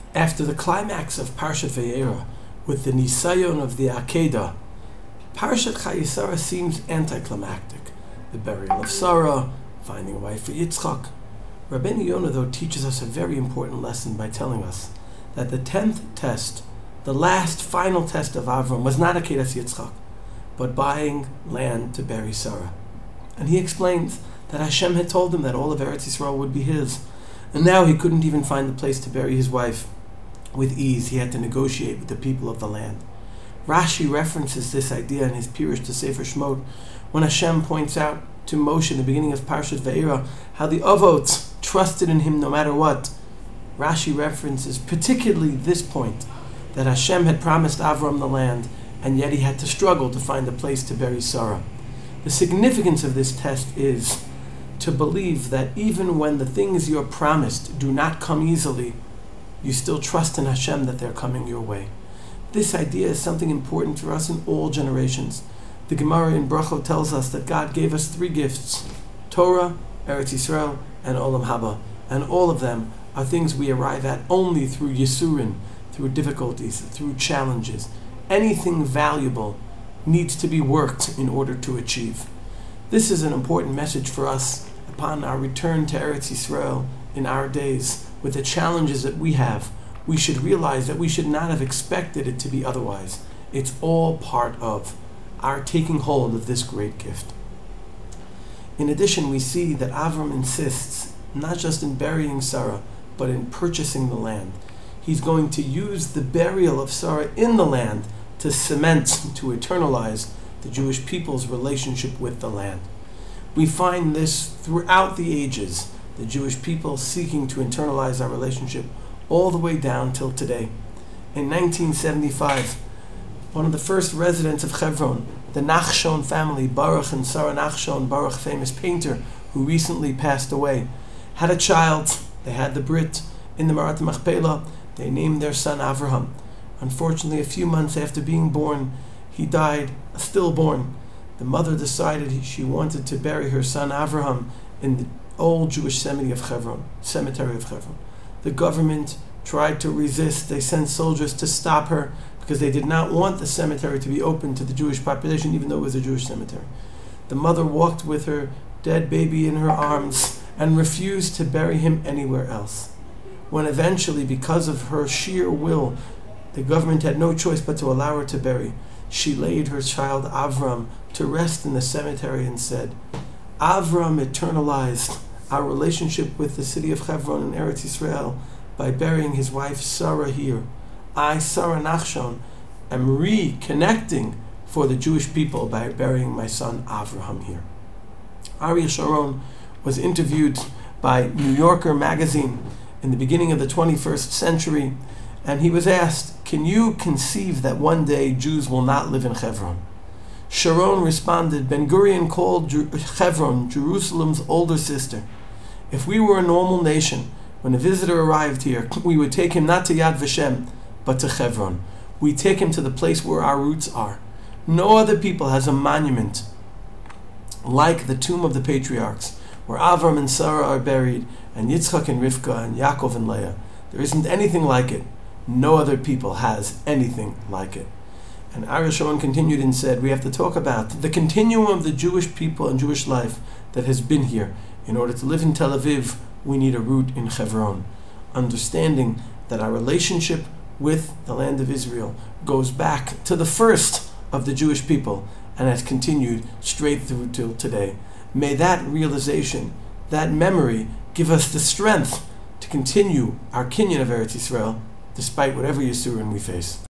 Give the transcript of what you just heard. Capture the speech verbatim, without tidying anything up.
After the climax of Parshat Vayera, with the Nisayon of the Akedah, Parshat Chayei Sarah seems anticlimactic. The burial of Sarah, finding a wife for Yitzchak. Rabbeinu Yonah, though, teaches us a very important lesson by telling us that the tenth test, the last final test of Avram, was not Akedas Yitzchak, but buying land to bury Sarah. And he explains that Hashem had told him that all of Eretz Yisrael would be his, and now he couldn't even find the place to bury his wife with ease. He had to negotiate with the people of the land. Rashi references this idea in his Pirush to Sefer Shemot when Hashem points out to Moshe in the beginning of Parshat Vayera how the Avot trusted in him no matter what. Rashi references particularly this point, that Hashem had promised Avram the land, and yet he had to struggle to find a place to bury Sarah. The significance of this test is to believe that even when the things you're promised do not come easily, you still trust in Hashem that they're coming your way. This idea is something important for us in all generations. The Gemara in Brachot tells us that God gave us three gifts: Torah, Eretz Yisrael, and Olam Haba. And all of them are things we arrive at only through Yisurin, through difficulties, through challenges. Anything valuable needs to be worked in order to achieve. This is an important message for us upon our return to Eretz Yisrael in our days. With the challenges that we have, we should realize that we should not have expected it to be otherwise. It's all part of our taking hold of this great gift. In addition, we see that Avram insists not just in burying Sarah, but in purchasing the land. He's going to use the burial of Sarah in the land to cement, to eternalize the Jewish people's relationship with the land. We find this throughout the ages, the Jewish people seeking to internalize our relationship all the way down till today. In nineteen seventy-five, one of the first residents of Hebron, the Nachshon family, Baruch and Sarah Nachshon, Baruch, famous painter who recently passed away, had a child. They had the Brit in the Marat Machpelah. They named their son Avraham. Unfortunately, a few months after being born, he died stillborn. The mother decided he, she wanted to bury her son Avraham in the old Jewish cemetery of Hebron. Cemetery of Hebron. The government tried to resist. They sent soldiers to stop her because they did not want the cemetery to be open to the Jewish population, even though it was a Jewish cemetery. The mother walked with her dead baby in her arms and refused to bury him anywhere else. When eventually, because of her sheer will, the government had no choice but to allow her to bury, she laid her child Avram to rest in the cemetery and said, Avram eternalized our relationship with the city of Hebron and Eretz Yisrael by burying his wife Sarah here. I, Sarah Nachshon, am reconnecting for the Jewish people by burying my son Avraham here. Ariel Sharon was interviewed by New Yorker magazine in the beginning of the twenty-first century, and he was asked, can you conceive that one day Jews will not live in Hebron? Sharon responded, Ben Gurion called Hebron Jerusalem's older sister. If we were a normal nation, when a visitor arrived here, we would take him not to Yad Vashem, but to Hebron. We take him to the place where our roots are. No other people has a monument like the tomb of the patriarchs, where Avram and Sarah are buried, and Yitzchak and Rivka, and Yaakov and Leah. There isn't anything like it. No other people has anything like it. And Ariel Sharon continued and said, we have to talk about the continuum of the Jewish people and Jewish life that has been here. In order to live in Tel Aviv, we need a root in Hebron. Understanding that our relationship with the land of Israel goes back to the first of the Jewish people and has continued straight through till today. May that realization, that memory, give us the strength to continue our kinyan of Eretz Yisrael despite whatever Yisurin we face.